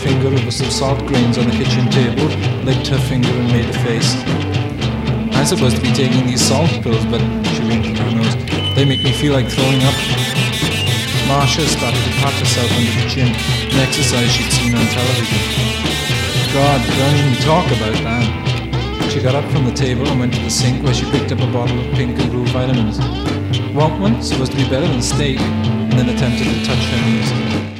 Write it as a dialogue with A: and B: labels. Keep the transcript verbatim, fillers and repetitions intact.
A: finger over some salt grains on the kitchen table, licked her finger and made a face. I'm supposed to be taking these salt pills, but she wrinkled her nose. They make me feel like throwing up. Marcia started to pat herself under the chin, an exercise she'd seen on television. God, don't even talk about that. She got up from the table and went to the sink where she picked up a bottle of Pink and Blue vitamins. Want one? Supposed to be better than steak. And then attempted to touch her knees.